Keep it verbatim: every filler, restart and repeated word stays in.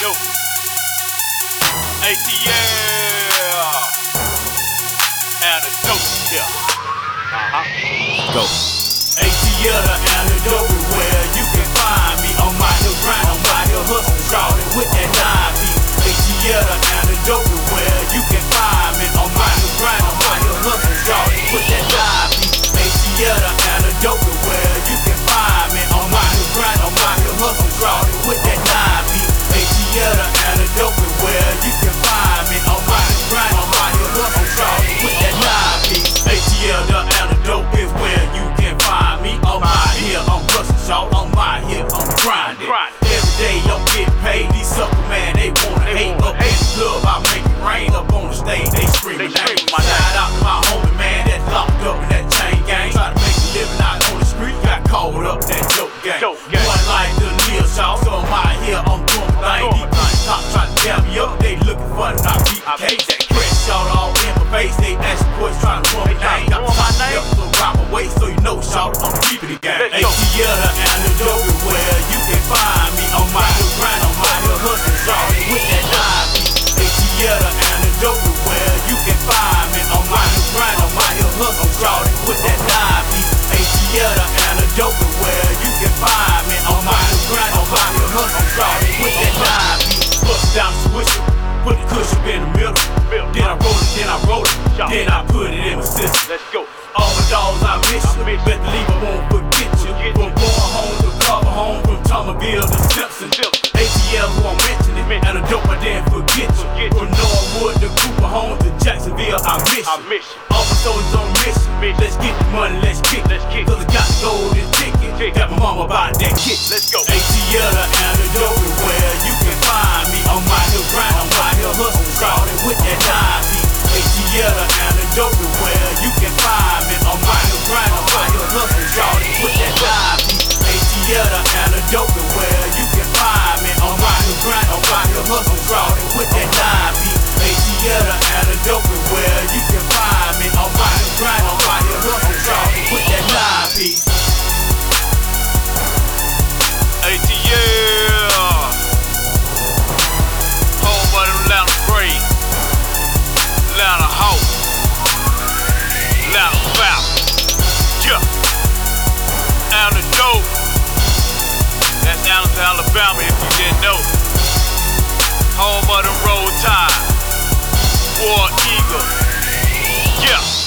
Yo, A T L, antidote, yeah. Uh-huh. Go. A T L, the antidote, where you can find me on my new grind, on my new hustle, shawty with that nine beat. A T L, the antidote, where you can find me on my new grind, on my new hustle, shawty with that nine beat. A T L, the antidote, where you can find me on my new grind, on my new hustle, shawty with that nine beat. A T L, the antidote, where you can find me on my new grind, on my new hustle, shawty with that nine beat. A T L, the antidote is where you can find me on my here, I'm hustling, shawty, on my here, I'm grinding. Every day I'm getting paid, these sucker man, they wanna hate. Up in the club, I make it rain. Up on the stage, they screaming. Shout out to my homie man that's locked up in that chain gang. Try to make a living out on the street, got caught up in that dope game. One like the Neil Shaw, so I'm out here, I'm doing things. These cops try to tell me up, they looking for the knock beat the cage. That crash shot all in my face, they asking boys trying to run my name. Got the top up to rob my waist, so you know, shawty, I'm keeping it game. A T L, the antidote, where you can find me on my new grind, on my new hustle, shawty with that nine beat. A T L, the antidote, where you can find me on my new grind, on my new hustle, shawty with that nine beat. A T L, the antidote, where you can find me on my new grind, on my new hustle, shawty with that nine beat. Bust down the swisher, put the cushion in the middle. Then I roll it, then I roll it, then I put it in my system. Let's go. All the dogs I miss you, better leave, I won't forget you. From going home to cover home, from Thomasville to Simpson. A T L who I'm mentioning, and a dope I didn't forget you. From Norwood to Cooper home to Jacksonville, I miss you. All my soldiers on mission, let's get the money, let's kick. Cause I got the golden ticket, got my mama about that kick. Let's go. A T L, the antidote, where you can find me on my new grind, on my new hustle, shawty with that nine beat. A T L, the antidote, where you can find me on my new grind, on my new hustle, shawty with that nine beat. A T L, the antidote, where you can find me on my new grind, on my new hustle, shawty with that nine beat. A T L, the antidote, where you can find me on my new grind, on my new hustle, shawty with that nine beat. A T L, home of them Atlanta Braves, Atlanta Hawks, Atlanta Falcons, yeah. Antidote, that's Atlanta, Alabama if you didn't know. Home of them Roll Tide, War Eagle, yeah.